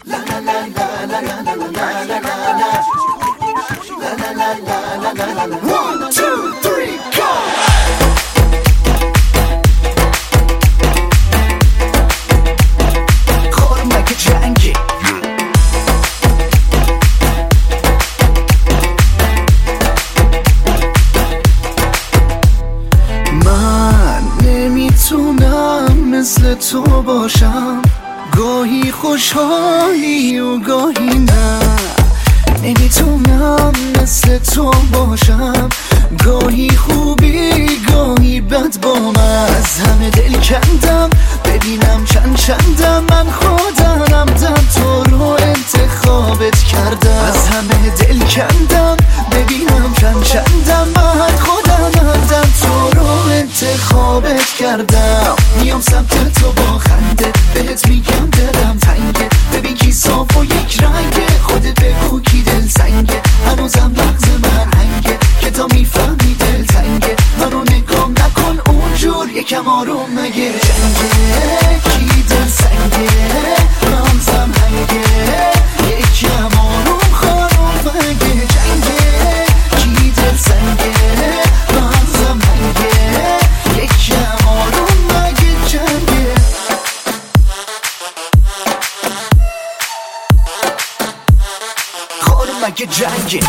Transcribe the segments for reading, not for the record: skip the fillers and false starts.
One, two, three, go! خورمک جنگی من نمیتونم مثل تو باشم، گاهی خوشحالی و گاهی نه. نمیتونم مثل تو باشم، گاهی خوبی گاهی بد با من. از همه دل کندم ببینم چندم، من خودم تو رو انتخابت کردم. از همه دل کندم ببینم چندم، من خودم تو رو انتخابت کردم. میام سمت تو با خنده، بهت میگم دلم تنگه. ببین کی صاف و یک رنگه، خودت بگو کی دل سنگه. هنوزم لغز من هنگه که تا میفهمی دل تنگه. منو نگام نکن اونجور، یکم آروم مگه جنگه. کی دل سنگه هنوزم هنگه، یکم آروم خانم مگه جنگه. کی دل سنگه هنوزم هنگه، یکم آروم مگه جنگه. خورمک جنگی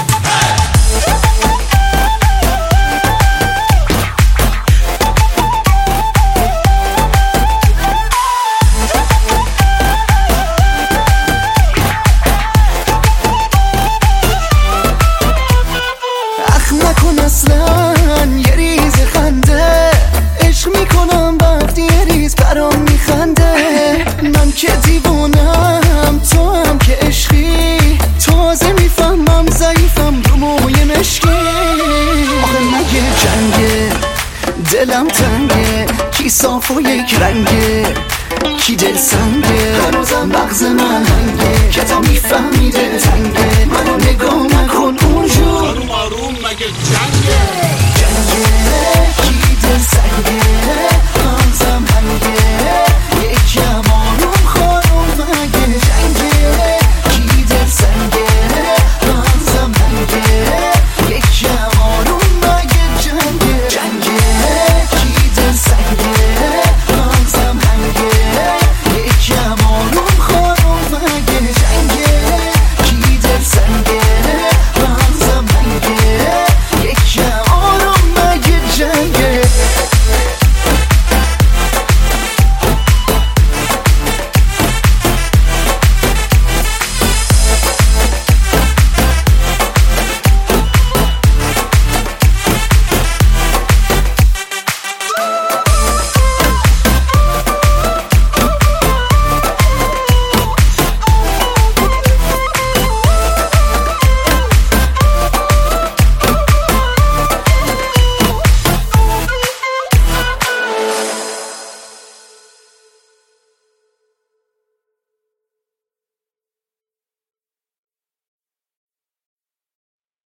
نکن اصلا یه ریز خنده، عشق میکنم بعد یه ریز برام میخنده. من که دیوونم تو هم که عشقی، تازه میفهمم ضعیفم رو موی مشکی. آخه مگه جنگه دلم تنگه، کی صاف و یک رنگه کی دل سنگه. هنوزم مغز